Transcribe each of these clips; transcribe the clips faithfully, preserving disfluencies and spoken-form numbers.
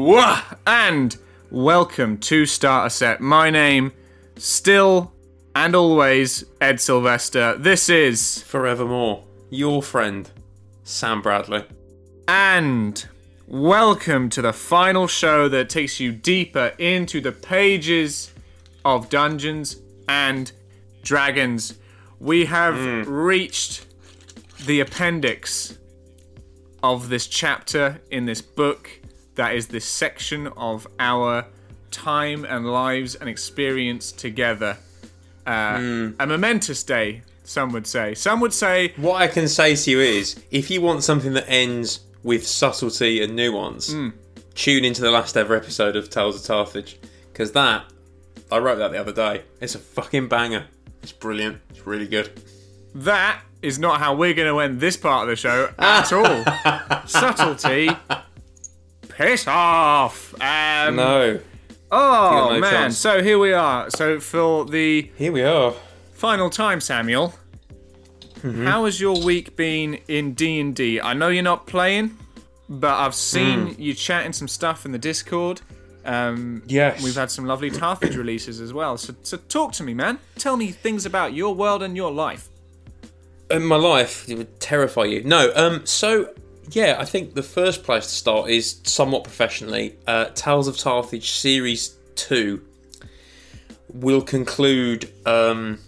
Hello and welcome to Starter Set. My name, still and always, Ed Sylvester. This is Forevermore, your friend, Sam Bradley. And welcome to the final show that takes you deeper into the pages of Dungeons and Dragons. We have mm. reached the appendix of this chapter in this book. That is this section of our time and lives and experience together. Uh, mm. A momentous day, some would say. Some would say... What I can say to you is, if you want something that ends with subtlety and nuance, mm. tune into the last ever episode of Tales of Carthage. Because that, I wrote that the other day. It's a fucking banger. It's brilliant. It's really good. That is not how we're going to end this part of the show at all. Subtlety... Piss off! Um, no. Oh, no man. chance. So here we are. So for the... Here we are. Final time, Samuel. Mm-hmm. How has your week been in D and D? I know you're not playing, but I've seen mm. you chatting some stuff in the Discord. Um, yes. We've had some lovely Carthage releases as well. So, so talk to me, man. Tell me things about your world and your life. In my life, it would terrify you. No, um, so... Yeah, I think the first place to start is somewhat professionally. Uh, Tales of Carthage Series two will conclude. Um,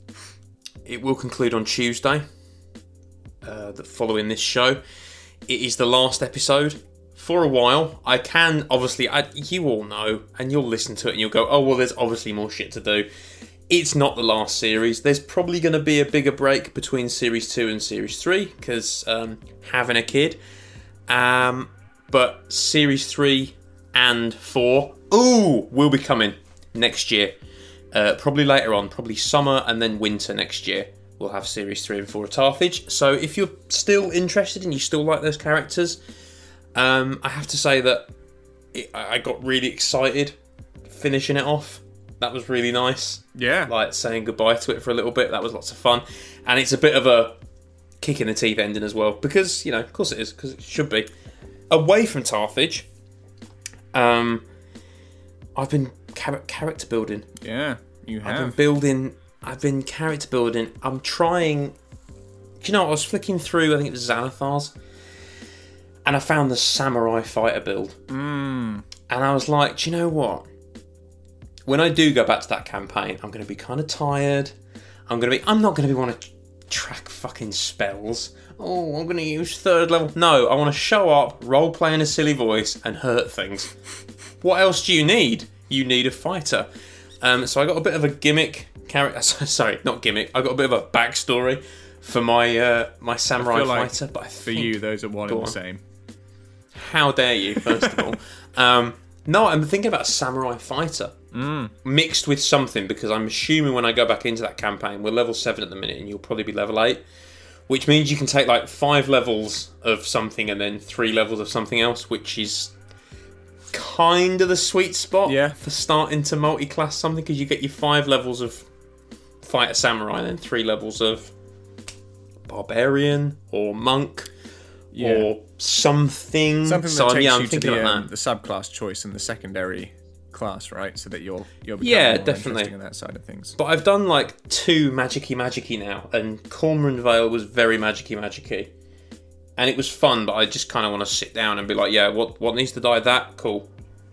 it will conclude on Tuesday. Uh, the following this show, it is the last episode for a while. I can obviously, I, you all know, and you'll listen to it and you'll go, "Oh well, there's obviously more shit to do." It's not the last series. There's probably going to be a bigger break between Series two and Series three, because um, having a kid. Um, but Series three and four, ooh, will be coming next year. Uh, probably later on, probably summer and then winter next year. We'll have Series three and four of Carthage. So if you're still interested and you still like those characters, um, I have to say that it, I got really excited finishing it off. That was really nice. Yeah. Like saying goodbye to it for a little bit. That was lots of fun. And it's a bit of a kick in the teeth ending as well. Because, you know, of course it is. Because it should be. Away from Carthage, um, I've been char- character building. Yeah, you have. I've been building. I've been character building. I'm trying... Do you know, I was flicking through, I think it was Xanathar's. And I found the Samurai Fighter build. Mm. And I was like, do you know what? When I do go back to that campaign, I'm going to be kind of tired. I'm going to be. I'm not going to be want to track fucking spells. Oh, I'm going to use third level. No, I want to show up, role play in a silly voice, and hurt things. What else do you need? You need a fighter. Um, so I got a bit of a gimmick character. Sorry, not gimmick. I got a bit of a backstory for my uh, my samurai fighter. Like but I for think, you, those are one and the on. same. How dare you? First of all. Um, No, I'm thinking about a samurai fighter mm. mixed with something, because I'm assuming when I go back into that campaign, we're level seven at the minute and you'll probably be level eight, which means you can take like five levels of something and then three levels of something else, which is kind of the sweet spot yeah. for starting to multi-class something, because you get your five levels of fighter samurai and then three levels of barbarian or monk. Yeah. Or something. Something that so, takes yeah, I'm you to the, um, that. the subclass choice and the secondary class, right? So that you'll you'll become yeah, more definitely interesting in that side of things. But I've done like two magicy magicy now, and Cormoran Vale was very magicy magicy, and it was fun. But I just kind of want to sit down and be like, yeah, what what needs to die? That cool.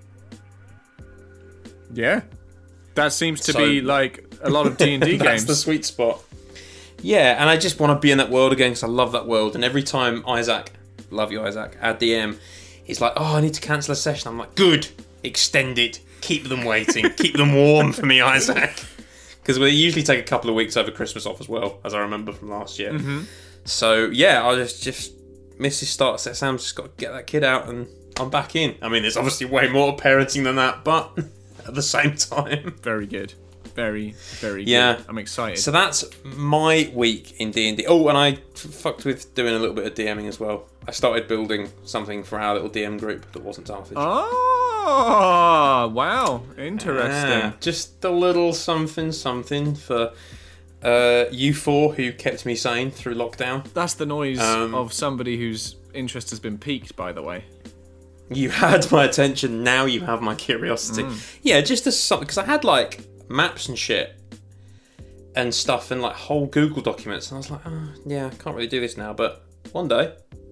Yeah, that seems to so, be like a lot of D and D games. That's the sweet spot. Yeah, and I just want to be in that world again because I love that world. And every time Isaac, love you Isaac, our D M, he's like, oh, I need to cancel a session. I'm like, good, extend it, keep them waiting, keep them warm for me, Isaac. Because we usually take a couple of weeks over Christmas off as well, as I remember from last year. Mm-hmm. So yeah, I just just Missus Starter Set Sam's just got to get that kid out and I'm back in. I mean, there's obviously way more parenting than that, but at the same time, very good. Very, very good. Yeah. I'm excited. So that's my week in D and D. Oh, and I f- fucked with doing a little bit of DMing as well. I started building something for our little D M group that wasn't Carthage. Oh, wow. Interesting. Yeah, just a little something, something for uh, you four who kept me sane through lockdown. That's the noise um, of somebody whose interest has been piqued, by the way. You had my attention, now you have my curiosity. Mm. Yeah, just as something, because I had like maps and shit and stuff and like whole Google documents, and I was like, oh, yeah, I can't really do this now, but one day.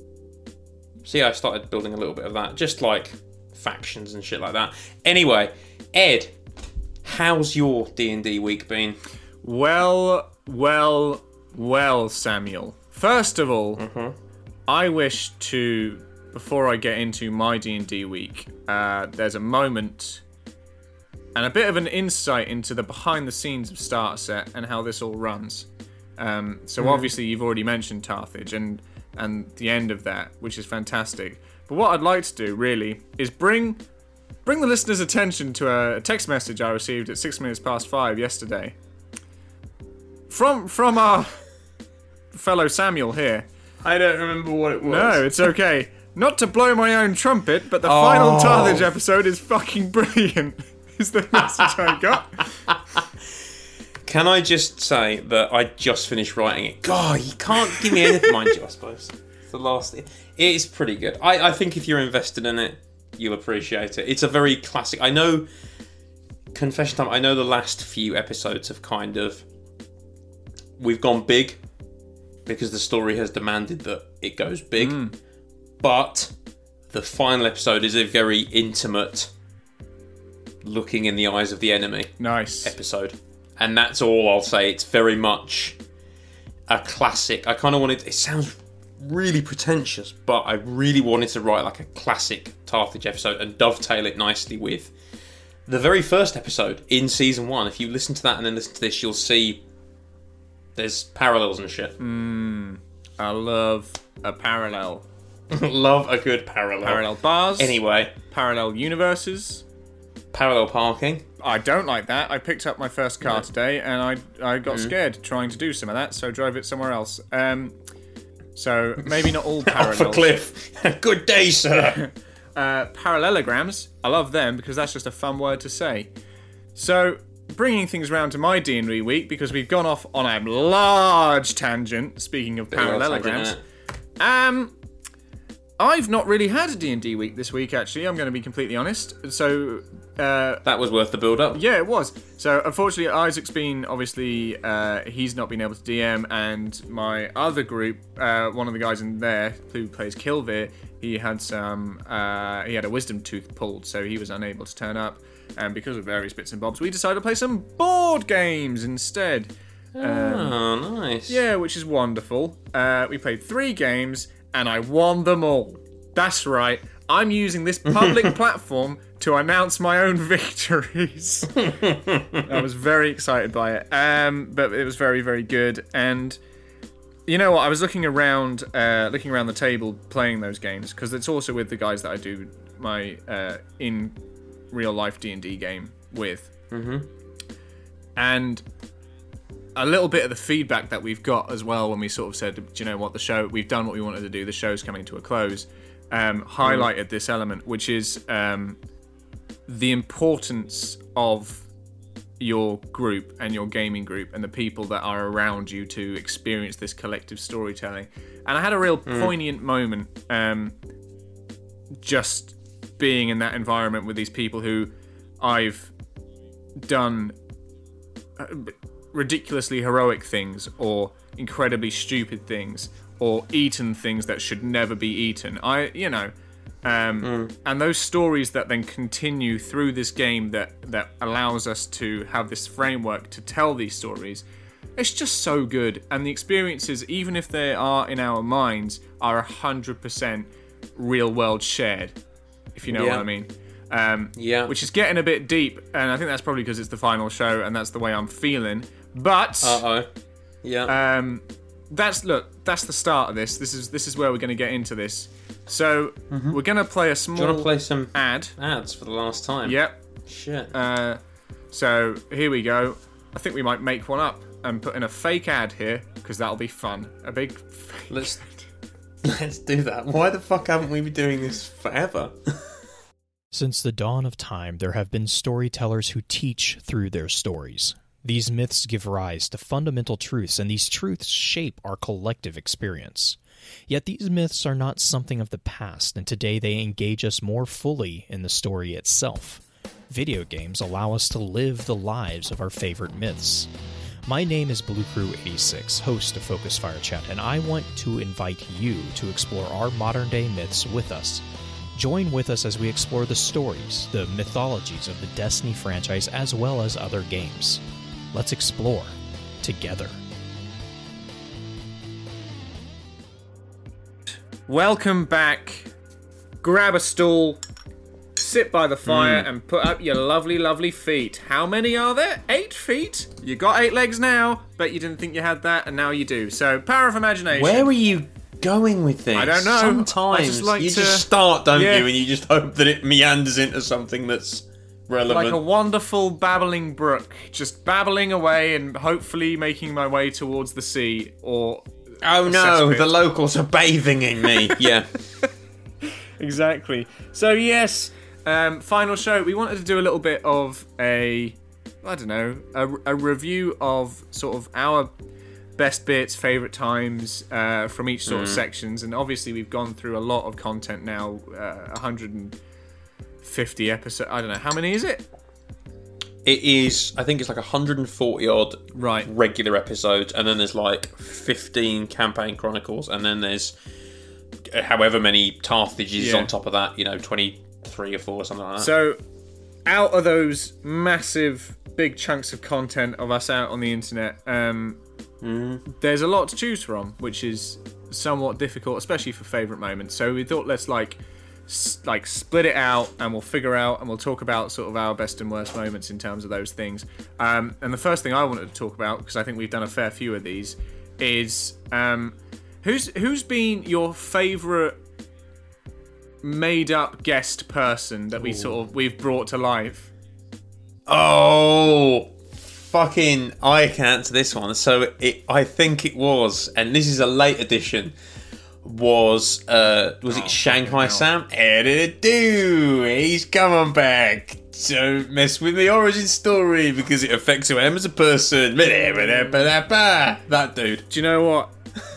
So yeah, I started building a little bit of that, just like factions and shit like that. Anyway, Ed, how's your D and D week been? Well, well, well, Samuel. First of all, mm-hmm. I wish to, before I get into my D and D week, uh, there's a moment and a bit of an insight into the behind the scenes of Starter Set and how this all runs. Um, so mm. obviously you've already mentioned Carthage and, and the end of that, which is fantastic. But what I'd like to do, really, is bring bring the listeners' attention to a text message I received at six minutes past five yesterday. From from our fellow Samuel here. I don't remember what it was. No, it's okay. Not to blow my own trumpet, but the oh. final Carthage episode is fucking brilliant. Is the message I got. Can I just say that I just finished writing it? God, you can't give me anything, mind you, I suppose. It's the last. It is pretty good. I, I think if you're invested in it, you'll appreciate it. It's a very classic. I know, confession time, I know the last few episodes have kind of, we've gone big because the story has demanded that it goes big. Mm. But the final episode is a very intimate, looking in the eyes of the enemy nice episode. And that's all I'll say. It's very much a classic. I kind of wanted, it sounds really pretentious, but I really wanted to write like a classic Carthage episode and dovetail it nicely with the very first episode in season one. If you listen to that and then listen to this, you'll see there's parallels and shit. Mm, I love a parallel. Love a good parallel. Parallel bars. Anyway. Parallel universes. Parallel parking. I don't like that. I picked up my first car yeah. today and I I got mm. scared trying to do some of that, so drove it somewhere else. Um, so maybe not all parallels. Off a cliff. Good day, sir. uh, parallelograms. I love them because that's just a fun word to say. So bringing things around to my D and D week, because we've gone off on a large tangent, speaking of parallelograms. Um... I've not really had a D and D week this week, actually. I'm going to be completely honest. So... Uh, that was worth the build-up. Yeah, it was. So, unfortunately, Isaac's been, obviously, uh, he's not been able to D M, and my other group, uh, one of the guys in there who plays Kilvir, he had some... Uh, he had a wisdom tooth pulled, so he was unable to turn up. And because of various bits and bobs, we decided to play some board games instead. Oh, um, nice. Yeah, which is wonderful. Uh, we played three games... and I won them all. That's right. I'm using this public platform to announce my own victories. I was very excited by it. Um, but it was very, very good. And you know what? I was looking around, uh, looking around the table playing those games, because it's also with the guys that I do my uh, in real life D and D game with. Mm-hmm. And a little bit of the feedback that we've got as well when we sort of said, do you know what, the show, we've done what we wanted to do, the show's coming to a close, um, highlighted mm. this element, which is um, the importance of your group and your gaming group and the people that are around you to experience this collective storytelling. And I had a real mm. poignant moment um, just being in that environment with these people who I've done... Uh, ridiculously heroic things or incredibly stupid things or eaten things that should never be eaten. I, you know, um, mm. and those stories that then continue through this game that, that allows us to have this framework to tell these stories. It's just so good. And the experiences, even if they are in our minds, are one hundred percent real world shared, if you know yeah. what I mean. Um, yeah. Which is getting a bit deep, and I think that's probably because it's the final show and that's the way I'm feeling. But uh-oh. Yeah. Um that's look, that's the start of this. This is this is where we're gonna get into this. So mm-hmm. we're gonna play a small Do you wanna play some ad. Ads for the last time? Yep. Shit. Uh so here we go. I think we might make one up and put in a fake ad here, because that'll be fun. A big fake Let's Let's do that. Why the fuck haven't we been doing this forever? Since the dawn of time, there have been storytellers who teach through their stories. These myths give rise to fundamental truths, and these truths shape our collective experience. Yet these myths are not something of the past, and today they engage us more fully in the story itself. Video games allow us to live the lives of our favorite myths. My name is Blue Crew eighty-six, host of Focus Fire Chat, and I want to invite you to explore our modern-day myths with us. Join with us as we explore the stories, the mythologies of the Destiny franchise, as well as other games. Let's explore together. Welcome back. Grab a stool, sit by the fire, mm. and put up your lovely, lovely feet. How many are there? Eight feet? You got eight legs now. Bet you didn't think you had that, and now you do. So, power of imagination. Where were you going with this? I don't know. Sometimes I just like you to... just start, don't yeah. you? And you just hope that it meanders into something that's relevant. Like a wonderful babbling brook, just babbling away and hopefully making my way towards the sea or... Oh no, the locals are bathing in me. Yeah. Exactly. So yes, um, final show. We wanted to do a little bit of a, I don't know, a, a review of sort of our best bits, favourite times uh, from each sort mm. of sections. And obviously we've gone through a lot of content now, uh, one hundred fifty episodes. I don't know, how many is it? It is, I think it's like one hundred forty odd right. regular episodes, and then there's like fifteen campaign chronicles, and then there's however many Tarthages yeah. on top of that, you know, twenty-three or four or something like that. So, out of those massive, big chunks of content of us out on the internet, um, mm. there's a lot to choose from, which is somewhat difficult, especially for favourite moments. So we thought let's like... like split it out and we'll figure out and we'll talk about sort of our best and worst moments in terms of those things. Um, and the first thing I wanted to talk about, because I think we've done a fair few of these, is um, who's who's been your favourite made up guest person that we Ooh. sort of we've brought to life? Oh, fucking! I can answer this one. So it, I think it was, and this is a late edition. Was uh was it oh, Shanghai Sam? How did it do? He's coming back. Don't mess with the origin story because it affects who I am as a person. That dude. Do you know what?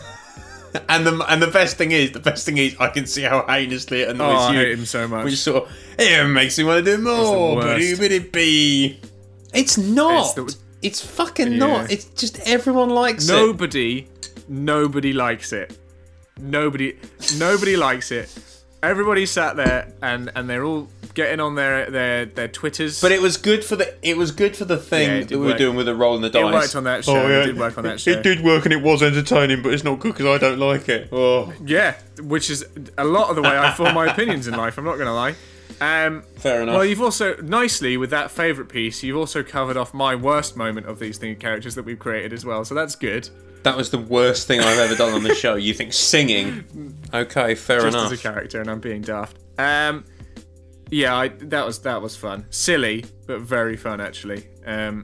and the and the best thing is, the best thing is, I can see how heinously it annoys oh, you. I hate him so much. Which sort of it makes me want to do more. But it be. It's not. It's, the, it's fucking yeah. not. It's just everyone likes nobody, it. Nobody, nobody likes it. Nobody, nobody likes it. Everybody sat there and, and they're all getting on their, their, their Twitters. But it was good for the it was good for the thing yeah, that we work. were doing with the roll in the dice. It worked on that show. Oh, yeah. It did work on that show. It did work and it was entertaining, but it's not good because I don't like it. Oh. Yeah, which is a lot of the way I form my opinions in life. I'm not going to lie. Um, Fair enough. Well, you've also nicely with that favourite piece, you've also covered off my worst moment of these thing characters that we've created as well. So that's good. That was the worst thing I've ever done on the show. You think singing? Okay, fair Just enough. Just as a character, and I'm being daft. Um, yeah, I, that was that was fun, silly, but very fun actually. Um,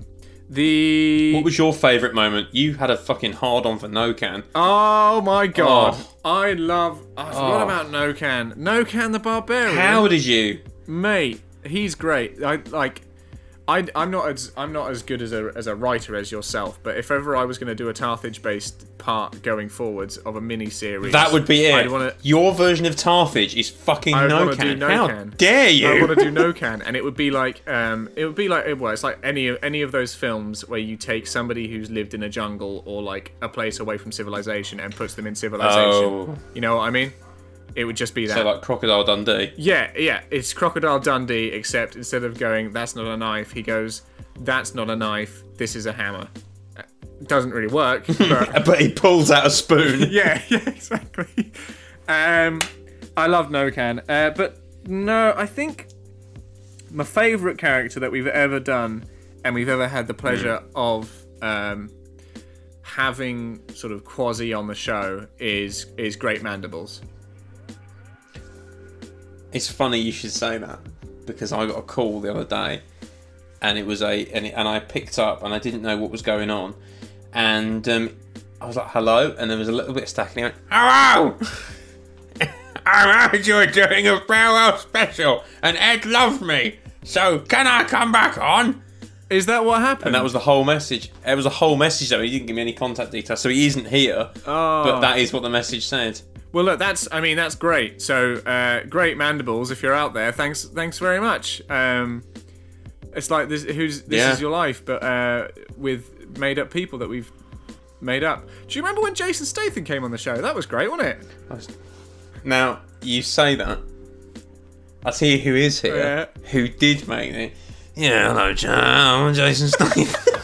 the what was your favourite moment? You had a fucking hard on for Nokan. Oh my god, oh. I love. I forgot oh. about Nokan. Nokan the Barbarian. How did you, mate? He's great. I like. I, I'm not as I'm not as good as a as a writer as yourself, but if ever I was going to do a Tarthage-based part going forwards of a mini series, that would be it. I'd wanna, Your version of Tarthage is fucking Nokan. How dare you? I want to do Nokan, and it would be like um, it would be like well, it's like any of any of those films where you take somebody who's lived in a jungle or like a place away from civilization and puts them in civilization. Oh. You know what I mean? It would just be that. So like Crocodile Dundee? Yeah, yeah. It's Crocodile Dundee, except instead of going, that's not a knife, he goes, that's not a knife, this is a hammer. It doesn't really work, but... but he pulls out a spoon. yeah, yeah, exactly. Um, I love Nokan. Uh, but no, I think my favourite character that we've ever done, and we've ever had the pleasure mm. of um, having sort of quasi on the show, is is Great Mandibles. It's funny you should say that because I got a call the other day, and it was a and, it, and I picked up and I didn't know what was going on, and um, I was like hello, and there was a little bit of static, and he went hello. I heard you were doing a farewell special, and Ed loved me. So can I come back on? Is that what happened? And that was the whole message. It was a whole message, though. He didn't give me any contact details, so he isn't here. Oh. But that is what the message said. Well, look, that's, I mean, that's great. So, uh, great Mandibles, if you're out there, thanks thanks very much. Um, it's like, this who's this Yeah. is your life, but uh, with made-up people that we've made up. Do you remember when Jason Statham came on the show? That was great, wasn't it? Now, you say that. I tell you who is here, Yeah. who did make it. Yeah, hello, John. I'm Jason Statham.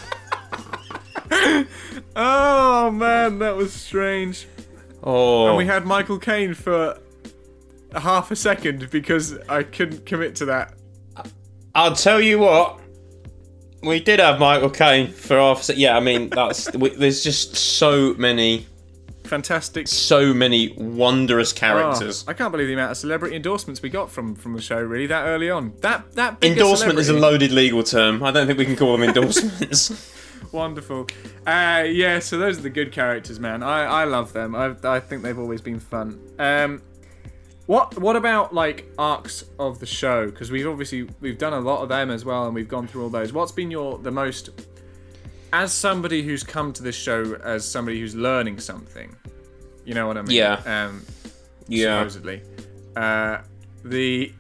Oh, man, that was strange. Oh. And we had Michael Caine for a half a second because I couldn't commit to that. I'll tell you what. We did have Michael Caine for half a se- Yeah, I mean, that's... we, there's just so many... Fantastic. So many wondrous characters. Oh, I can't believe the amount of celebrity endorsements we got from, from the show, really, that early on. That that big a Endorsement is a celebrity. loaded legal term. I don't think we can call them endorsements. Wonderful. Uh, yeah, so those are the good characters, man. I, I love them. I I think they've always been fun. Um, what what about like arcs of the show? Because we've obviously we've done a lot of them as well, and we've gone through all those. What's been your the most, as somebody who's come to this show as somebody who's learning something, you know what I mean? Yeah. Um, Yeah. Supposedly, uh, the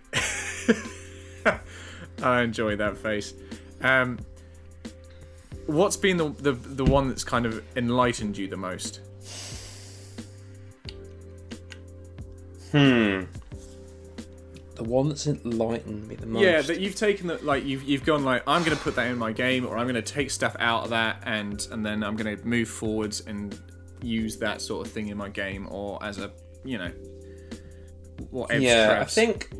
I enjoy that face. Um, What's been the, the the one that's kind of enlightened you the most? Hmm. The one that's enlightened me the most. Yeah, that you've taken that, like you've you've gone like, I'm going to put that in my game, or I'm going to take stuff out of that, and and then I'm going to move forwards and use that sort of thing in my game, or as a, you know, whatever. Yeah, I think.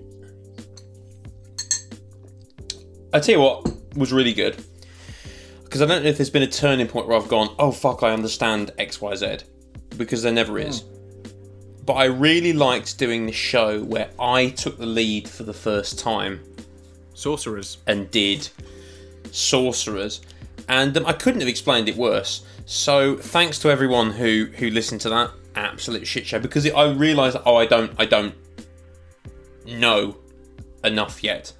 I tell you what was really good. Because I don't know if there's been a turning point where I've gone, oh fuck, I understand X, Y, Z. Because there never is. Mm. But I really liked doing this show where I took the lead for the first time. Sorcerers. And did Sorcerers. And um, I couldn't have explained it worse. So thanks to everyone who, who listened to that absolute shit show. Because it, I realised, oh, I don't, I don't know enough yet.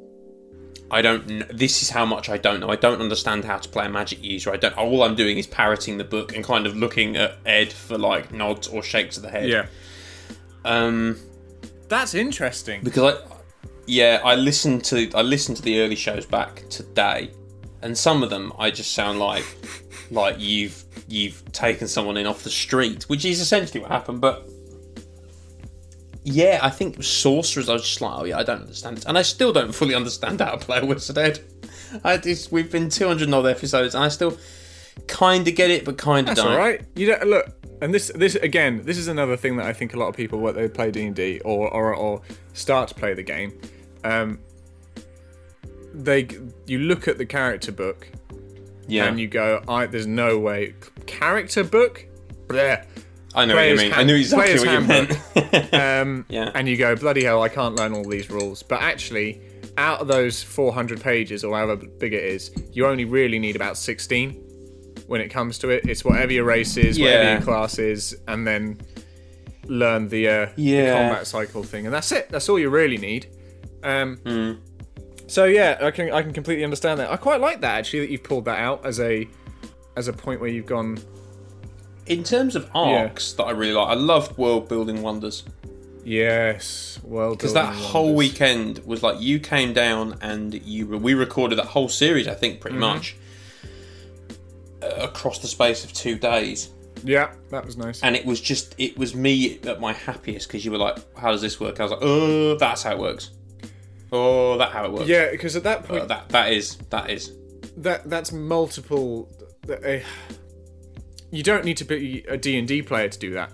I don't know. This is how much I don't know. I don't understand how to play a magic user. I don't. All I'm doing is parroting the book and kind of looking at Ed for like nods or shakes of the head. Yeah. Um, that's interesting. Because I, yeah, I listened to I listened to the early shows back today, and some of them I just sound like like you've you've taken someone in off the street, which is essentially what happened. But yeah, I think Sorcerers, I was just like, oh yeah, I don't understand it. And I still don't fully understand how to play a Wizard Ed. I just, we've been two hundred odd episodes and I still kind of get it, but kind of That's don't. all right. You don't, look, and this, this again, this is another thing that I think a lot of people, when they play D and D or, or, or start to play the game, um, they you look at the character book Yeah. and you go, I, there's no way. Character book? Blech. I know what you Player's mean. hand- I knew exactly player's what you meant. handbook. um, Yeah. And you go, bloody hell, I can't learn all these rules. But actually, out of those four hundred pages, or however big it is, you only really need about sixteen when it comes to it. It's whatever your race is, whatever Yeah. your class is, and then learn the, uh, the Yeah. combat cycle thing. And that's it. That's all you really need. Um, Mm. So yeah, I can I can completely understand that. I quite like that, actually, that you've pulled that out as a as a point where you've gone... In terms of arcs that I really like, I loved World Building Wonders. Yes, well, Because that whole weekend was like you came down and you we recorded that whole series, I think, pretty Mm-hmm. much uh, across the space of two days. Yeah, that was nice. And it was just, it was me at my happiest because you were like, how does this work? I was like, oh, that's how it works. Oh, that's how it works. Yeah, because at that point, Uh, that that is that is. that that's multiple. Uh, you don't need to be a D and D player to do that,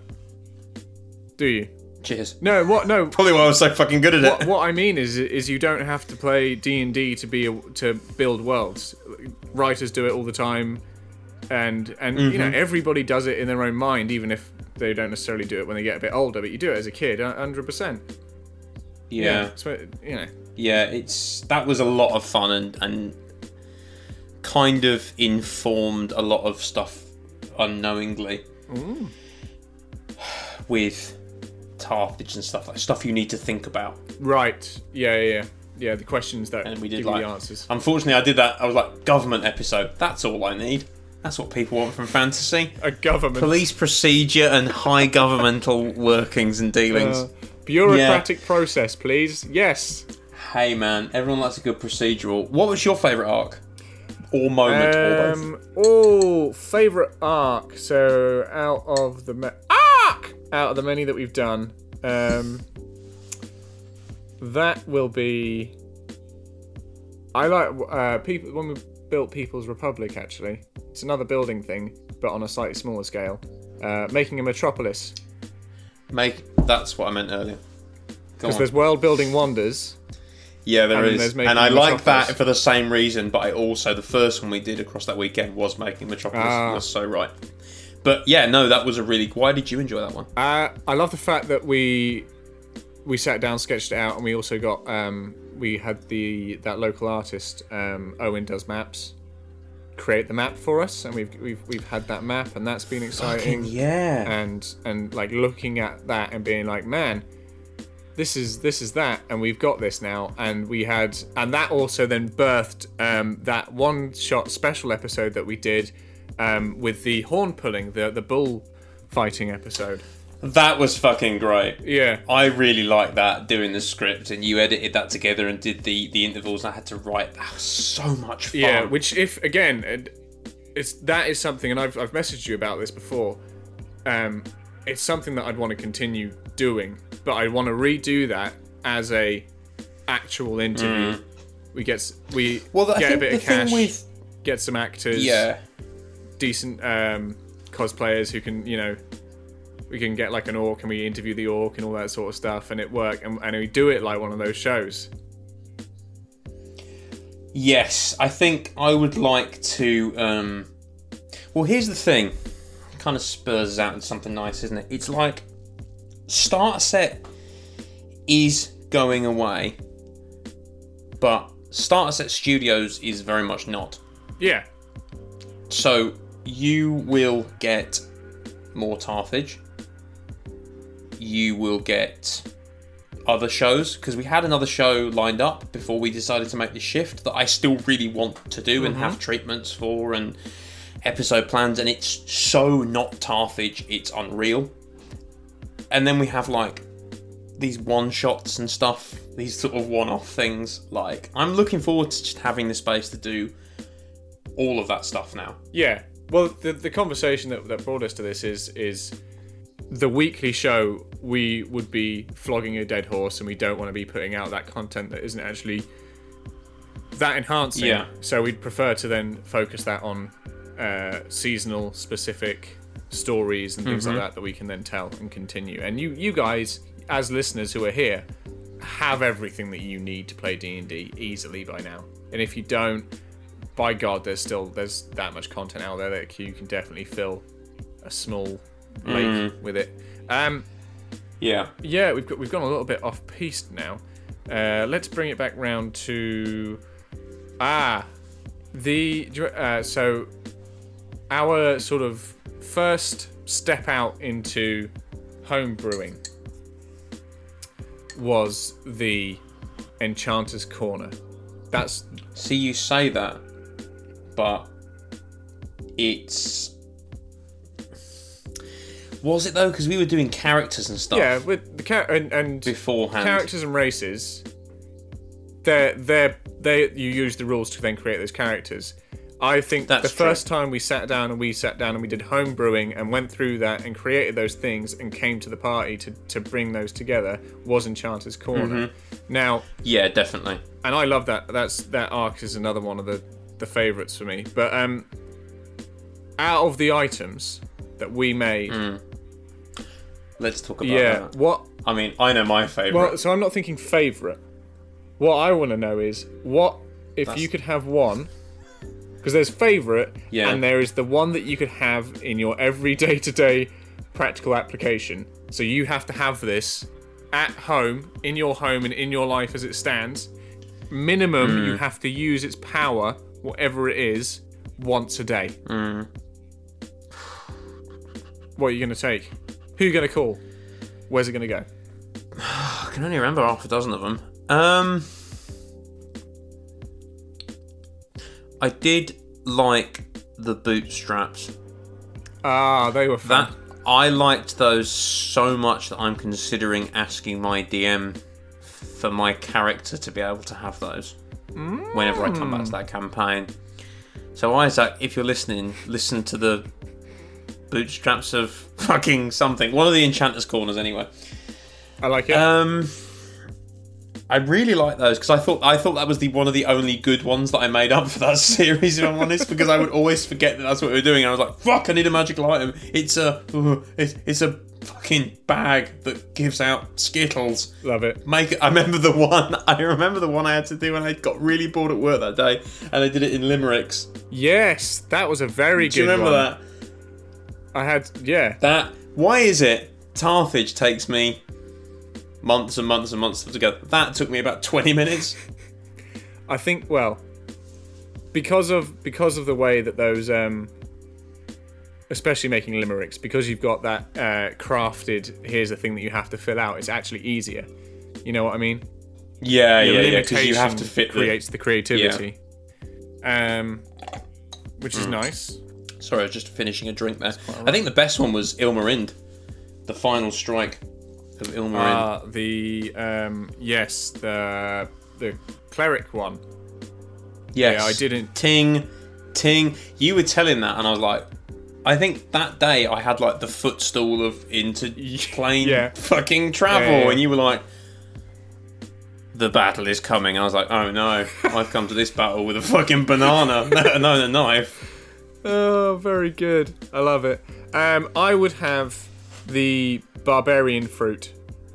do you? Cheers. No, what? No. Probably why I was so fucking good at What, it. what I mean is, is you don't have to play D and D to be a, to build worlds. Writers do it all the time, and and you know everybody does it in their own mind, even if they don't necessarily do it when they get a bit older. But you do it as a kid, one hundred percent. Yeah. So, you know. Yeah, it's that was a lot of fun and and kind of informed a lot of stuff unknowingly. Ooh. With Tarthage and stuff like stuff you need to think about. Right. Yeah, yeah, yeah. yeah, the questions that And we did give like you the answers. Unfortunately, I did that. I was like, government episode. That's all I need. That's what people want from fantasy. A government. Police procedure and high governmental workings and dealings. Uh, bureaucratic yeah. process, please. Yes. Hey man, everyone likes a good procedural. What was your favourite arc? Or moment, um, or both? Oh, favourite arc. So, out of the... Ma- arc! Out of the many that we've done, um, that will be... I like... Uh, people when we built People's Republic, actually. It's another building thing, but on a slightly smaller scale. Uh, making a metropolis. Make That's what I meant earlier. Because there's world-building wonders... Yeah, there and is, and I like that for the same reason. But I also, the first one we did across that weekend was making Metropolis. Ah. You're so right. But yeah, no, that was a really. Why did you enjoy that one? Uh, I love the fact that we we sat down, sketched it out, and we also got um, we had the that local artist um, Owen does maps create the map for us, and we've we've we've had that map, and that's been exciting. Fucking yeah, and and like looking at that and being like, man. This is this is that, and we've got this now, and we had, and that also then birthed um, that one-shot special episode that we did um, with the horn pulling, the the bull fighting episode. That was fucking great. Yeah, I really liked that, doing the script, and you edited that together and did the the intervals. And I had to write. That was so much fun. Yeah, which if again, it's that is something, and I've I've messaged you about this before. Um, it's something that I'd want to continue doing. But I want to redo that as a actual interview. Mm. We get we well, the, get a bit of cash, with... get some actors, yeah, decent um, cosplayers who can, you know, we can get like an orc and we interview the orc and all that sort of stuff, and it work, and, and we do it like one of those shows. Yes, I think I would like to. Um... Well, here's the thing. It kind of spurs us out into something nice, isn't it? It's like. Starter Set is going away, but Starter Set Studios is very much not. Yeah. So you will get more Tarthage. You will get other shows, because we had another show lined up before we decided to make the shift that I still really want to do mm-hmm. and have treatments for and episode plans, and it's so not Tarthage, it's unreal. And then we have like these one shots and stuff, these sort of one-off things. Like, I'm looking forward to just having the space to do all of that stuff now. Yeah. Well, the the conversation that, that brought us to this is is the weekly show. We would be flogging a dead horse, and we don't want to be putting out that content that isn't actually that enhancing. Yeah. So we'd prefer to then focus that on uh, seasonal specific stories and things mm-hmm. like that that we can then tell and continue. And you you guys, as listeners who are here, have everything that you need to play D and D easily by now. And if you don't, by God, there's still there's that much content out there that you can definitely fill a small lake mm. with it. Um, yeah, yeah, we've got we've gone a little bit off piste now. Uh, let's bring it back round to ah the uh, so our sort of first step out into home brewing was the Enchanter's Corner. That's see, you say that, but it's was it though? Because we were doing characters and stuff. Yeah, with the char- and, and beforehand, characters and races. They're they're they you use the rules to then create those characters. I think That's the first true. time we sat down and we sat down and we did home brewing and went through that and created those things and came to the party to, to bring those together was Enchanter's Corner. Mm-hmm. Now, yeah, definitely. And I love that. That's that arc is another one of the, the favourites for me. But um, out of the items that we made, mm. let's talk about yeah, that. What I mean, I know my favourite. Well, so I'm not thinking favourite. What I want to know is what if That's... you could have one. Because there's favourite, yeah. and there is the one that you could have in your every day-to-day practical application. So you have to have this at home, in your home and in your life as it stands. Minimum, mm. you have to use its power, whatever it is, once a day. Mm. What are you going to take? Who are you going to call? Where's it going to go? I can only remember half a dozen of them. Um... I did like the bootstraps. Ah, they were fun. That I liked those so much that I'm considering asking my D M for my character to be able to have those mm. whenever I come back to that campaign. So Isaac, if you're listening, listen to the bootstraps of fucking something. One of the Enchanter's Corners, anyway. I like it. Um, I really like those because I thought I thought that was the one of the only good ones that I made up for that series. If I'm honest, because I would always forget that that's what we were doing. And I was like, "Fuck! I need a magical item. It's a uh, it's, it's a fucking bag that gives out Skittles. Love it. Make it." I remember the one. I remember the one I had to do when I got really bored at work that day, and I did it in limericks. Yes, that was a very Do good you remember one. that? I had, yeah. That. Why is it Tarthage takes me months and months and months to go? That took me about twenty minutes. I think, well, because of because of the way that those, um, especially making limericks, because you've got that uh, crafted, here's the thing that you have to fill out, it's actually easier. You know what I mean? Yeah, The yeah, yeah. Because you have limitation to fit the... creates the creativity. Um, which is Mm. nice. Sorry, I was just finishing a drink there. I think the best one was Ilmarind. The final strike of Ilmarind. Ah, the um, yes, the the cleric one. yes. yeah, I didn't- Ting, ting. You were telling that, and I was like, I think that day I had like the footstool of interplane Yeah. fucking travel, Yeah, yeah. and you were like, the battle is coming. I was like, oh no, I've come to this battle with a fucking banana, no, a knife. Oh, very good. I love it. Um, I would have the barbarian fruit.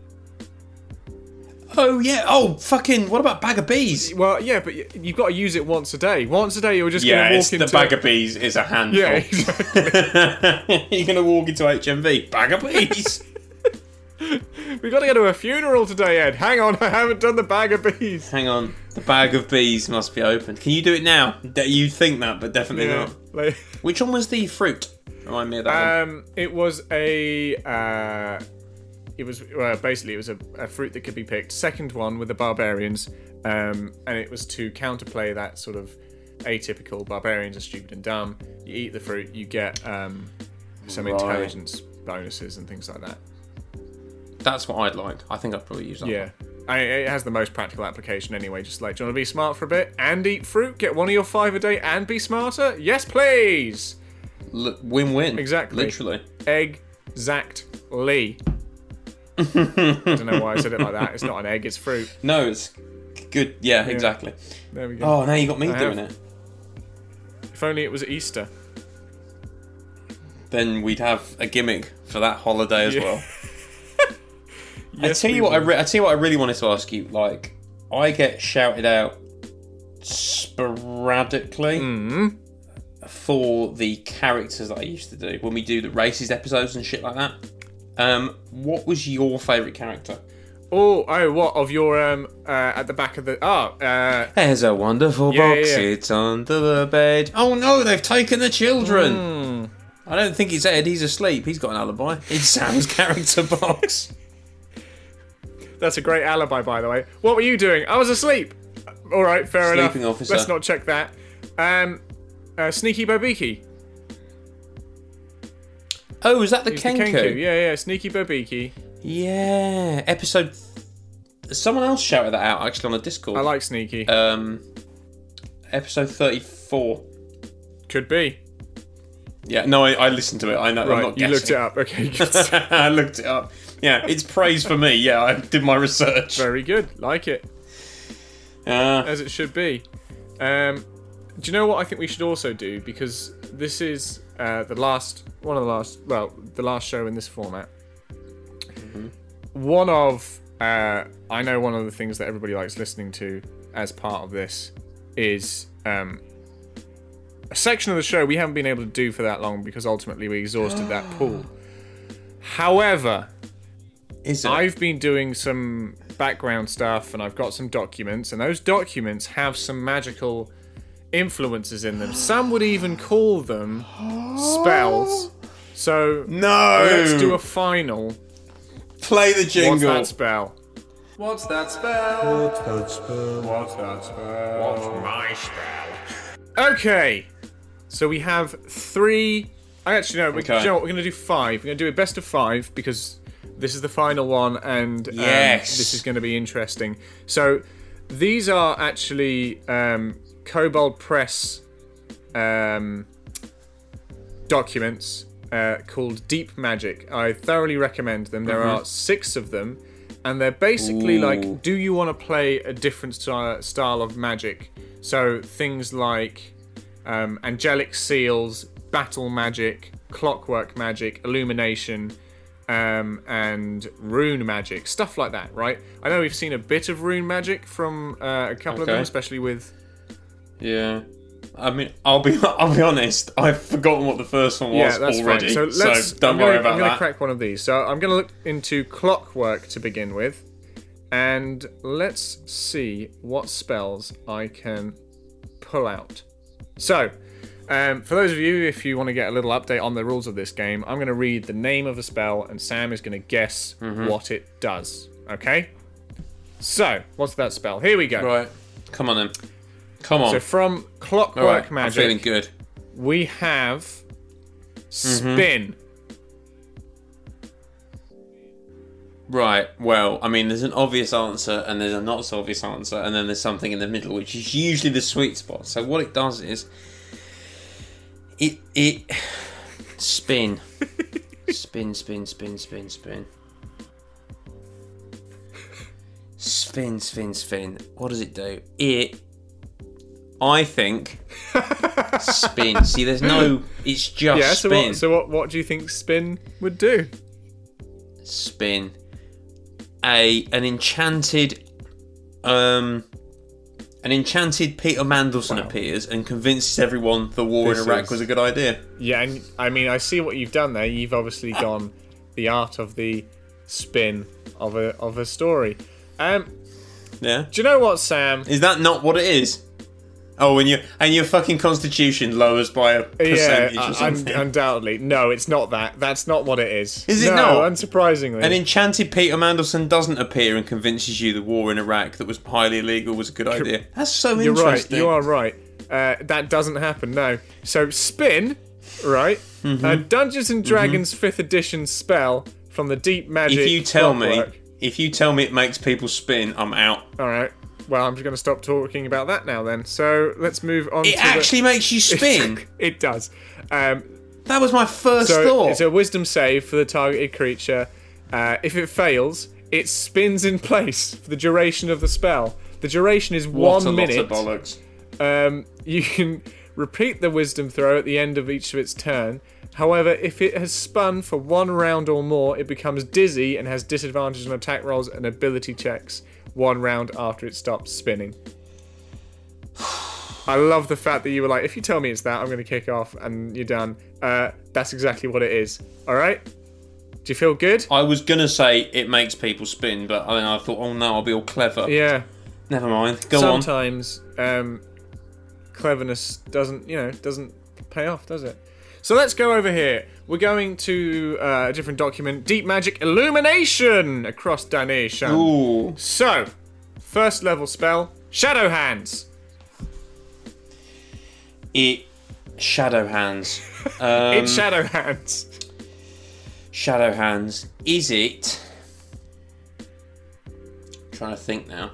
Oh yeah. Oh fucking. What about bag of bees? Well, yeah, but y- you've got to use it once a day. Once a day, you're just Yeah, going to it's walk the into. bag of bees is a handful. Yeah, exactly. You're gonna walk into H M V. Bag of bees. We've got to go to a funeral today, Ed. Hang on, I haven't done the bag of bees. Hang on. The bag of bees must be open. Can you do it now? De- You think that, but definitely Yeah. not. Like, Which one was the fruit? Remind me of that one. um, it was a. Uh, it was well, basically it was a, a fruit that could be picked. Second one with the barbarians, um, and it was to counterplay that sort of atypical barbarians are stupid and dumb. You eat the fruit, you get um, some Right. intelligence bonuses and things like that. That's what I'd like. I think I'd probably use that. Yeah. I, it has the most practical application anyway. Just like, do you want to be smart for a bit and eat fruit? Get one of your five a day and be smarter? Yes, please! L- win-win. Exactly. Literally. Exactly. I don't know why I said it like that. It's not an egg, it's fruit. No, it's good. Yeah, exactly. There we go. Oh, now you got me I doing have. it. If only it was Easter. Then we'd have a gimmick for that holiday as Yeah. well. Yes, I tell we you what, I, will. re- I tell you what, I really wanted to ask you. Like, I get shouted out sporadically Mm. for the characters that I used to do when we do the races episodes and shit like that. Um, what was your favourite character? Oh, oh, what of your um uh, at the back of the oh uh There's a wonderful Yeah, box. yeah, yeah. It's under the bed. Oh no, they've taken the children. hmm. I don't think it's Ed. He's asleep. He's got an alibi. It's Sam's character box. That's a great alibi, by the way. What were you doing? I was asleep. All right, fair enough. Sleeping officer. Let's not check that. Um, uh, Sneaky Bobiki. Oh, is that the He's Kenku? the Kenku. Yeah, yeah, Sneaky Bobiki. Yeah, episode. Someone else shouted that out actually on the Discord. I like Sneaky. Um, episode thirty-four. Could be. Yeah, no, I, I listened to it. I know. I'm Right, not you guessing. looked it up. Okay, good. I looked it up. Yeah, it's praise for me. Yeah, I did my research. Very good. Like it. Uh, As it should be. Um, do you know what I think we should also do? Because this is uh, the last, one of the last, well, the last show in this format. Mm-hmm. One of, uh, I know one of the things that everybody likes listening to as part of this is um, a section of the show we haven't been able to do for that long because ultimately we exhausted that pool. However, is it? I've been doing some background stuff and I've got some documents, and those documents have some magical influences in them. Some would even call them spells. So No! let's do a final. Play the What's jingle. that spell? What's that spell? What's that spell? What's that spell? What's my spell? Okay. So we have three. I actually no. We, Okay. you know what, we're going to do five. We're going to do a best of five because this is the final one, and um, Yes. this is going to be interesting. So these are actually um, Kobold Press um, documents uh, called Deep Magic. I thoroughly recommend them. There Mm-hmm. are six of them, and they're basically Ooh. like, do you want to play a different sty- style of magic? So things like um, angelic seals, battle magic, clockwork magic, illumination, um, and rune magic, stuff like that, right? I know we've seen a bit of rune magic from uh, a couple of Okay. them, especially with. Yeah. I mean, I'll be I'll be honest. I've forgotten what the first one was Yeah, that's already. fine. So let's. don't I'm worry gonna, about I'm gonna that. crack one of these. So I'm gonna look into clockwork to begin with, and let's see what spells I can pull out. So, um, for those of you, if you want to get a little update on the rules of this game, I'm going to read the name of a spell, and Sam is going to guess Mm-hmm. what it does. Okay? So, what's that spell? Here we go. Right. Come on then. Come on. So, from Clockwork All right. I'm Magic, feeling good. we have Spin. Right. Well, I mean, there's an obvious answer and there's a not so obvious answer, and then there's something in the middle, which is usually the sweet spot. So what it does is it it spin, spin, spin, spin, spin, spin, spin, spin, spin. What does it do? It, I think, spin. See, there's no. It's just Yeah, so spin. what, so what, what do you think Spin would do? Spin. A an enchanted um an enchanted Peter Mandelson Wow. appears and convinces everyone the war This in Iraq is- was a good idea. Yeah, and I mean, I see what you've done there. You've obviously gone the art of the spin of a of a story. Um, Yeah. do you know what, Sam? Is that not what it is? Oh, and your and your fucking constitution lowers by a Yeah, percentage uh, or something. un- undoubtedly. No, it's not that. That's not what it is. Is it no, not? Unsurprisingly. An enchanted Peter Mandelson doesn't appear and convinces you the war in Iraq that was highly illegal was a good idea. That's so You're right. interesting. You are right. Uh, that doesn't happen. No. So Spin, right? Mm-hmm. Uh, Dungeons and Dragons fifth edition spell from the Deep Magic. If you tell Clockwork. me, if you tell me it makes people spin, I'm out. All right. Well, I'm just going to stop talking about that now then. So let's move on It to actually the... makes you spin. It does. Um, That was my first so thought. it's a wisdom save for the targeted creature. Uh, if it fails, it spins in place for the duration of the spell. The duration is What one a minute. lot of bollocks. Um, you can repeat the wisdom throw at the end of each of its turn. However, if it has spun for one round or more, it becomes dizzy and has disadvantage on attack rolls and ability checks one round after it stops spinning. I love the fact that you were like, if you tell me it's that, I'm going to kick off and you're done. Uh, that's exactly what it is. All right? Do you feel good? I was gonna say it makes people spin, but then I thought, oh no, I'll be all clever. Yeah. Never mind. Go on. Sometimes um, cleverness doesn't, you know, doesn't pay off, does it? So let's go over here. We're going to uh, a different document. Deep Magic Illumination across Danation. Ooh. So, first level spell, Shadow Hands. It shadow hands. Um, It's Shadow Hands. shadow hands. Is it? I'm trying to think now.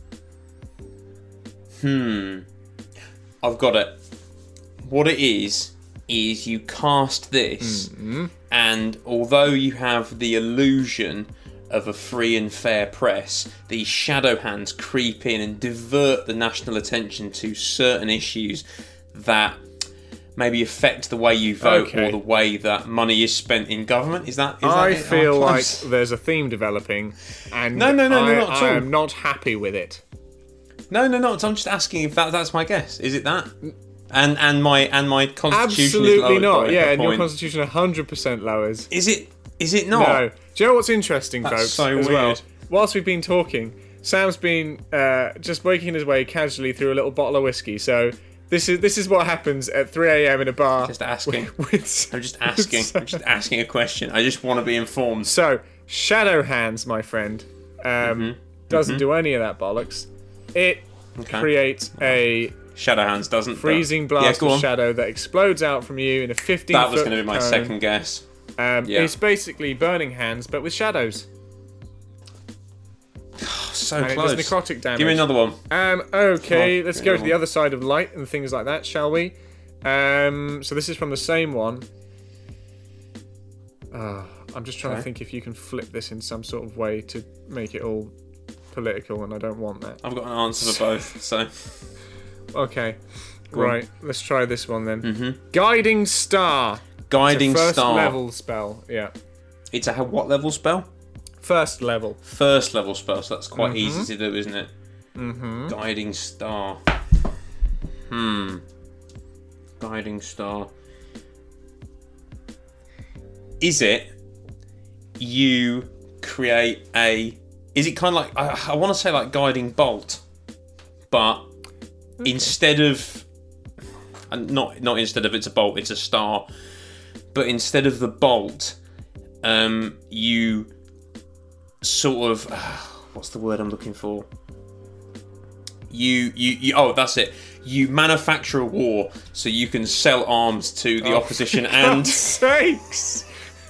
Hmm. I've got it. What it is is you cast this, and although you have the illusion of a free and fair press, these shadow hands creep in and divert the national attention to certain issues that maybe affect the way you vote Okay. or the way that money is spent in government. Is that? Is I that it? feel Oh, like close. there's a theme developing, and No, no, no, no, I, not at I all. am not happy with it. No, no, no. I'm just asking if that, that's my guess. Is it that? And and my and my constitution is Absolutely lowered not. by Yeah, a and your point. constitution one hundred percent lowers. Is it? Is it not? No. Do you know what's interesting, That's folks? so as well, weird. whilst we've been talking, Sam's been uh, just making his way casually through a little bottle of whiskey. So this is this is what happens at three a.m. in a bar. Just asking. With, with- I'm just asking. I'm just asking a question. I just want to be informed. So Shadow Hands, my friend, um, Mm-hmm. doesn't do any of that bollocks. It Okay. creates a Shadow Hands doesn't. Freezing but, blast yeah, go of on. shadow that explodes out from you in a fifteen That was going to be my second guess. Um, Yeah. It's basically Burning Hands, but with shadows. So And it close. does necrotic damage. Give me another one. Um, okay, Come on, let's give go me to the another other side of light and things like that, shall we? Um, so this is from the same one. Ah, I'm just trying Okay. to think if you can flip this in some sort of way to make it all political, and I don't want that. I've got an answer for both. So Okay, Go on. right, let's try this one then. Mhm. Guiding Star. Guiding It's a first Star. level spell, yeah. It's a what level spell? First level. First level spell, so that's quite Mhm. easy to do, isn't it? Mm-hmm. Guiding Star. Hmm. Guiding Star. Is it you create a... Is it kind of like... I, I want to say like Guiding Bolt, but instead of... and Not not instead of it's a bolt, it's a star. But instead of the bolt, um, you sort of... what's the word I'm looking for? You, you, you, oh, that's it. You manufacture a war so you can sell arms to the Oh, opposition for and... God's sakes!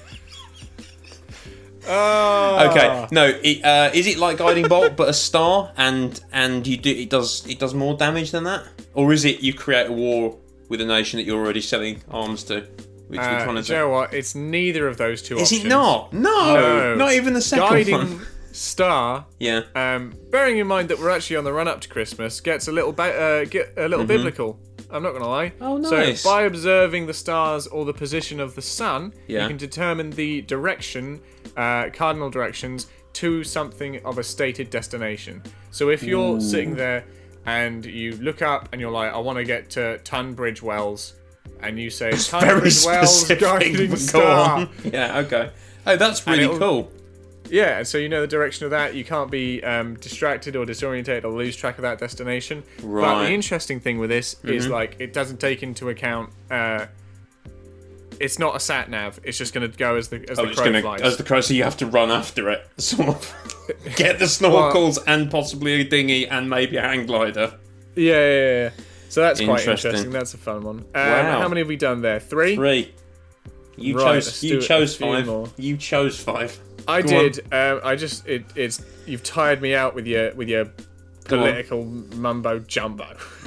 Oh. Okay, no, it, uh, is it like Guiding Bolt but a star and and you do it does it does more damage than that? Or is it you create a war with a nation that you're already selling arms to? Which Uh, which one is do you it? know what? It's neither of those two Is options. it not? No, No. not even the second Guiding one. Star, Yeah. um, bearing in mind that we're actually on the run up to Christmas, gets a little ba- uh, get a little biblical. I'm not gonna lie. Oh, nice. So by observing the stars or the position of the sun, Yeah. you can determine the direction, uh, cardinal directions to something of a stated destination. So if you're Ooh. sitting there and you look up and you're like, I want to get to Tunbridge Wells, and you say Very Tunbridge Wells specific. Guiding but Go Star. on. Yeah. Okay. Oh, that's And really it'll- cool. Yeah, and so you know the direction of that. You can't be um, distracted or disorientated or lose track of that destination. But Right. the interesting thing with this is Mhm. like it doesn't take into account. Uh, it's not a sat nav. It's just going to go as the as Oh, the it's crow gonna flies. as the crow, so you have to run after it, sort of. Get the snorkels and possibly a dinghy and maybe a hang glider. yeah, yeah, yeah. So that's quite Interesting. interesting. That's a fun one. Um, Wow. How many have we done there? Three. Three. You Right, chose. let's You do a chose few five. more. You chose five. I Go on. did. Um, I just it, it's you've tired me out with your with your Go on. political mumbo jumbo.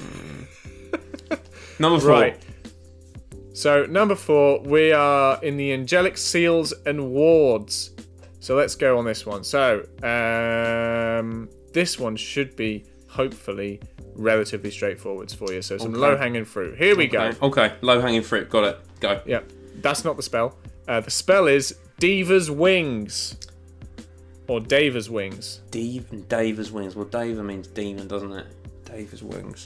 Number four. Right. So, number four, we are in the angelic seals and wards. So, let's go on this one. So, um, this one should be, hopefully, relatively straightforward for you. So, some Okay. low hanging fruit. Here we go. Okay. Okay. Low hanging fruit. Got it. Go. Yep. That's not the spell. Uh, the spell is Diva's Wings. Or Dava's Wings. Dave and Daver's wings. Well, Daver means demon, doesn't it? Daver's wings.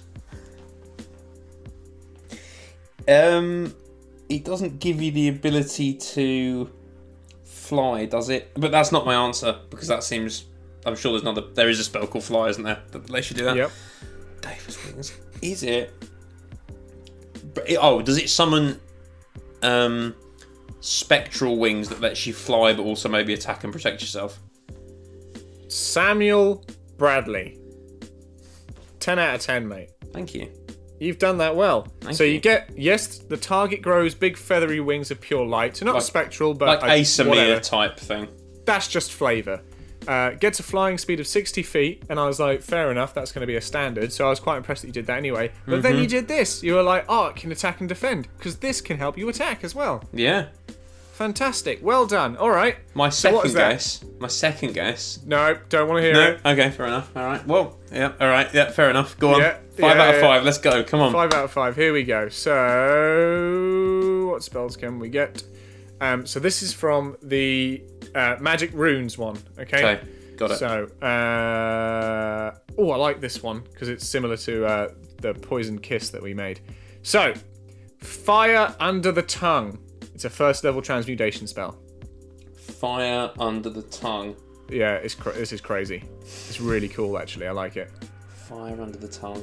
Um, it doesn't give you the ability to fly, does it? But that's not my answer because that seems. I'm sure there's another. There is a spell called fly, isn't there? That lets you do that. Yep. Daver's wings. Is it? But it- Oh, does it summon um spectral wings that lets you fly, but also maybe attack and protect yourself? Samuel Bradley. ten out of ten, mate. Thank you. You've done that well. Thank so you. you. get, yes, the target grows big feathery wings of pure light. So not Like- spectral, but Like a- Asamir whatever. type thing. That's just flavour. Uh, gets a flying speed of sixty feet, and I was like, fair enough, that's going to be a standard. So I was quite impressed that you did that anyway. But then Mm-hmm. you did this. You were like, oh, it can attack and defend, because this can help you attack as well. Yeah. Fantastic. Well done. All right. My So what second was that? guess. My second guess. No, don't want to hear No. it. Okay. Fair enough. All right. Well. Yeah. All right. Yeah. Fair enough. Go on. Yeah, Five yeah, out of yeah. five. Let's go. Come on. Five out of five. Here we go. So, what spells can we get? Um, so this is from the uh, Magic Runes one. Okay. Okay. Got it. So, uh, oh, I like this one because it's similar to uh, the Poison Kiss that we made. So, Fire Under the Tongue. It's a first level transmutation spell. Fire under the tongue. Yeah, it's cra- this is crazy. It's really cool, actually. I like it. Fire under the tongue.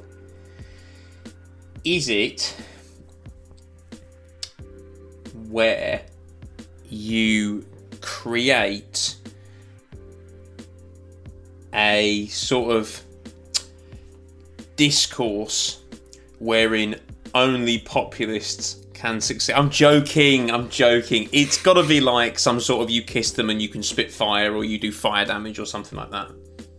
Is it where you create a sort of discourse wherein only populists can succeed. I'm joking, I'm joking. It's got to be like some sort of you kiss them and you can spit fire, or you do fire damage or something like that.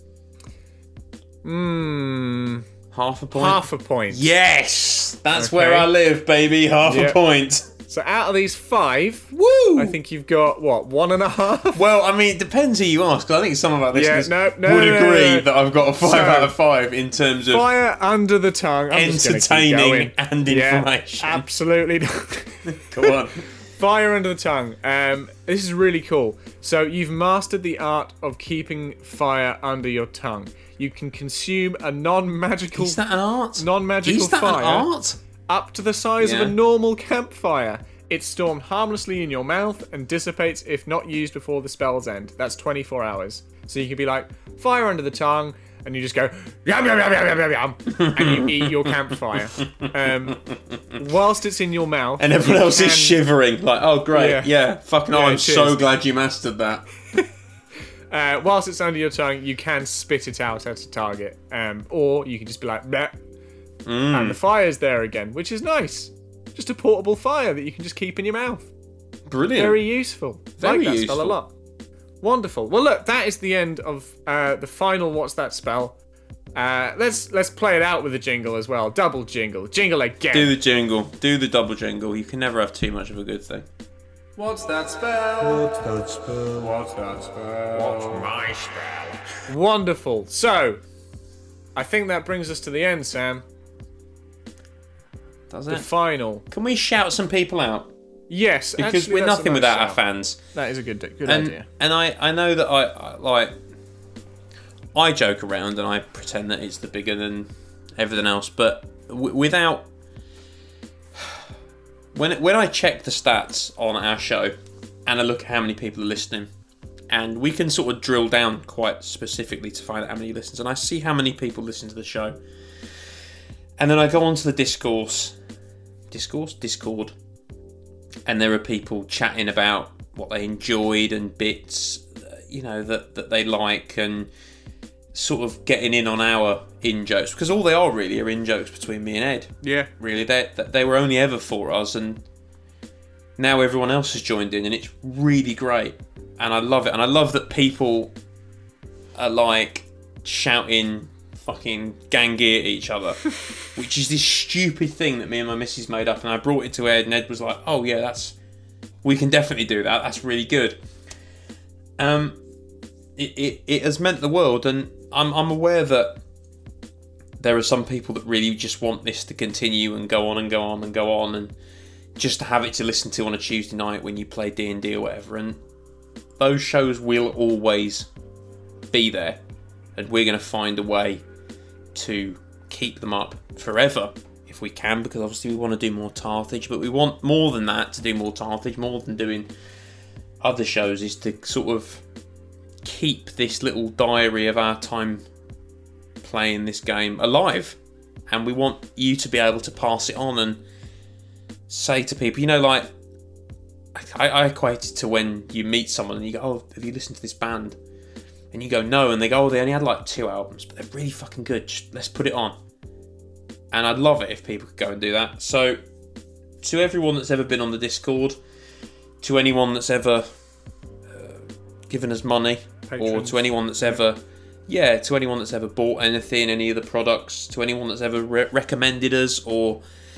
Hmm. Half a point? Half a point. Yes! That's Okay. where I live, baby. Half Yep. a point. So out of these five, Woo! I think you've got, what, one and a half? Well, I mean, it depends who you ask. 'Cause I think some of our Yeah, listeners no, no, would no, no, agree no. that I've got a five So, out of five in terms of Fire under the tongue. I'm just gonna keep entertaining going. and Yeah, information. absolutely. Go on. Fire under the tongue. Um, this is really cool. So you've mastered the art of keeping fire under your tongue. You can consume a non-magical, Is that an art? non-magical Is that fire an art? up to the size of Yeah. a normal campfire. It's stormed harmlessly in your mouth and dissipates if not used before the spell's end. That's twenty-four hours. So you can be like, fire under the tongue, and you just go, yum, yum, yum, yum, yum, yum, yum, and you eat your campfire. Um, whilst it's in your mouth. And everyone you else is can- shivering, like, oh, great, Yeah. yeah, fucking, oh, Yeah, I'm cheers. so glad you mastered that. Uh, whilst it's under your tongue, you can spit it out at a target. Um, or you can just be like, bleh, Mm. and the fire's there again, which is nice. Just a portable fire that you can just keep in your mouth. Brilliant. Very useful. Very like that useful. spell a lot. Wonderful. Well, look, that is the end of uh, the final What's That Spell. Uh, let's let's play it out with a jingle as well. Double jingle. Jingle again. Do the jingle. Do the double jingle. You can never have too much of a good thing. What's that spell? What's that spell? What's that spell? What's my spell? Wonderful. So, I think that brings us to the end, Sam. Does The it? final. Can we shout some people out? Yes, Because actually, we're that's a nothing nice without our shout. fans. That is a good good And idea. and I, I know that I, I like I joke around and I pretend that it's the bigger than everything else, but w- without when when I check the stats on our show and I look at how many people are listening, and we can sort of drill down quite specifically to find out how many listens, and I see how many people listen to the show, and then I go onto the discourse, discourse, Discord, and there are people chatting about what they enjoyed and bits, uh, you know, that, that they like, and sort of getting in on our in jokes, because all they are really are in jokes between me and Ed. Yeah. Really, they they were only ever for us, and now everyone else has joined in, and it's really great, and I love it, and I love that people are like shouting fucking Gangear at each other, which is this stupid thing that me and my missus made up, and I brought it to Ed, and Ed was like, "Oh yeah, that's we can definitely do that. That's really good." Um, it it, it has meant the world, and I'm I'm aware that there are some people that really just want this to continue and go on and go on and go on, and just to have it to listen to on a Tuesday night when you play D and D or whatever, and those shows will always be there, and we're going to find a way to keep them up forever if we can, because obviously we want to do more Tarthage, but we want more than that to do more Tarthage, more than doing other shows, is to sort of keep this little diary of our time playing this game alive, and we want you to be able to pass it on and say to people, you know, like I, I equate it to when you meet someone and you go, "Oh, have you listened to this band?" And you go, "No," and they go, "Oh, they only had like two albums, but they're really fucking good. Just, let's put it on." And I'd love it if people could go and do that. So, to everyone that's ever been on the Discord, to anyone that's ever uh, given us money, or Patrons. to anyone that's ever, yeah, to anyone that's ever bought anything, any of the products, to anyone that's ever re- recommended us or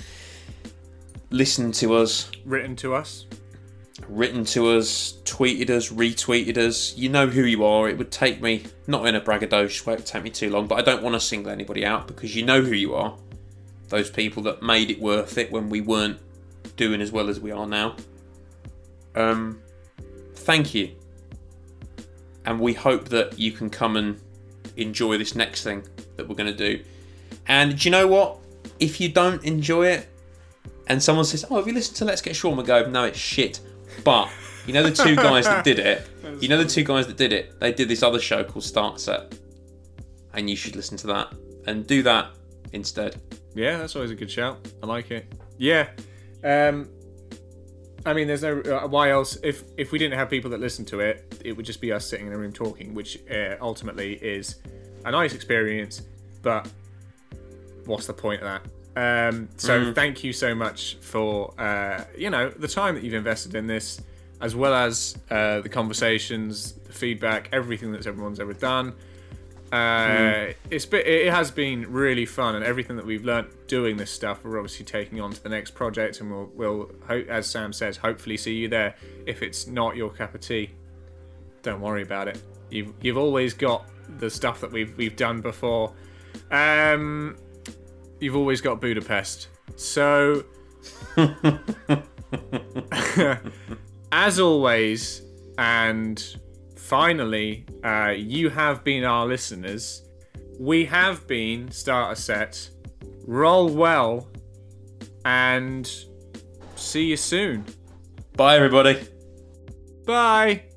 listened to us, Written to us. written to us, tweeted us, retweeted us, you know who you are. It would take me, not in a braggadocious way, it would take me too long, but I don't want to single anybody out, because you know who you are. Those people that made it worth it when we weren't doing as well as we are now. Um, thank you. And we hope that you can come and enjoy this next thing that we're going to do. And do you know what? If you don't enjoy it, and someone says, "Oh, have you listened to Let's Get Shawn?" I go, "No, it's shit." But you know the two guys that did it. You know the two guys that did it. They did this other show called Start Set, and you should listen to that and do that instead. Yeah, that's always a good shout. I like it. Yeah. Um, I mean, there's no uh, why else. If if we didn't have people that listen to it, it would just be us sitting in a room talking, which uh, ultimately is a nice experience. But what's the point of that? Um, so Mm. thank you so much for uh, you know the time that you've invested in this, as well as uh, the conversations, the feedback, everything that everyone's ever done. Uh, Mm. It's been, it has been really fun, and everything that we've learnt doing this stuff, we're obviously taking on to the next project, and we'll, we'll ho- as Sam says, hopefully see you there. If it's not your cup of tea, don't worry about it. You've you've always got the stuff that we've we've done before. Um, you've always got Budapest. So, as always, and finally, uh, you have been our listeners. We have been Starter Set. Roll well, and see you soon. Bye, everybody. Bye.